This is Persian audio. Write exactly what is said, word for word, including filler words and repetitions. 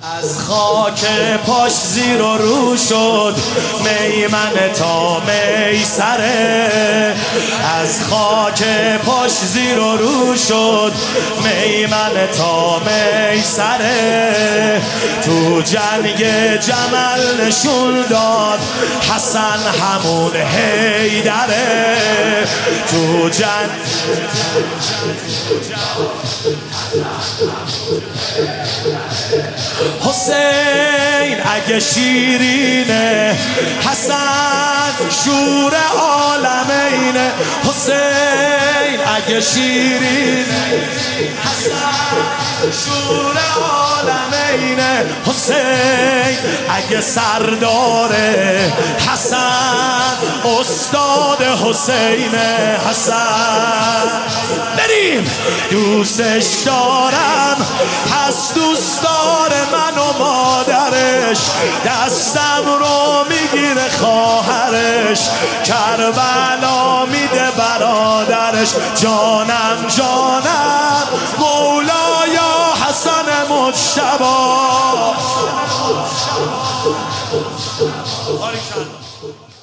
از خاک پاش زیر و رو شد میمن تا میسره، از خاک پاش زیر و رو شد میمن تا میسره. تو جنگ جمل نشون داد حسن همون حیدره. تو جنگ حسین اگه شیرینه، حسن شور عالمینه. حسین اگه شیرینه، حسن شور عالمینه. حسین اگه سرداره، حسن استاد حسینه. حسن بریم دوستش دارم، پس دوست داره من و مادرش. دستم رو میگیره خواهرش، کربلا میده برادرش. جانم جانم مولایا حسن مجتبی.